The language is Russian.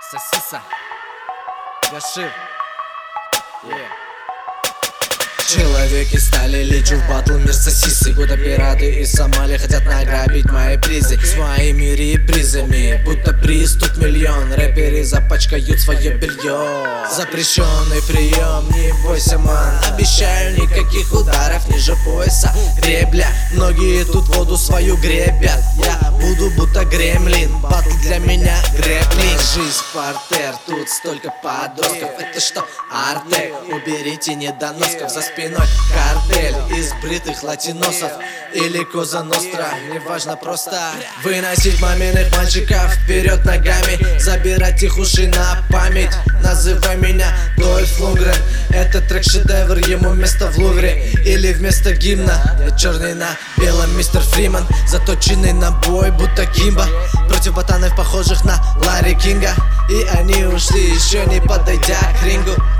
Сосиса. Гашир. Человеки стали лечу в батл мир сосисы. Будто пираты из Сомали хотят награбить мои призы своими репризами, будто приз тут миллион. Рэперы запачкают свое белье. Запрещенный прием, не бойся, ман. Обещаю, никаких ударов ниже пояса. Гребля, многие тут воду свою гребят. Я буду будто гремлин, батл для меня греблин. Жизнь партер, тут столько подростков. Это что, артель? Уберите недоносков. За спиной картель из бритых латиносов или Коза Ностра, неважно, просто выносить маминых мальчиков вперед ногами, забирать их уши на память. Называй меня Дольф Лундгрен. Этот трек шедевр, ему место в Лувре или вместо гимна. Я черный на белом мистер Фриман, заточенный на бой, будто Кимба, против ботанов, похожих на Ларри Кинга. И они ушли, еще не подойдя к рингу.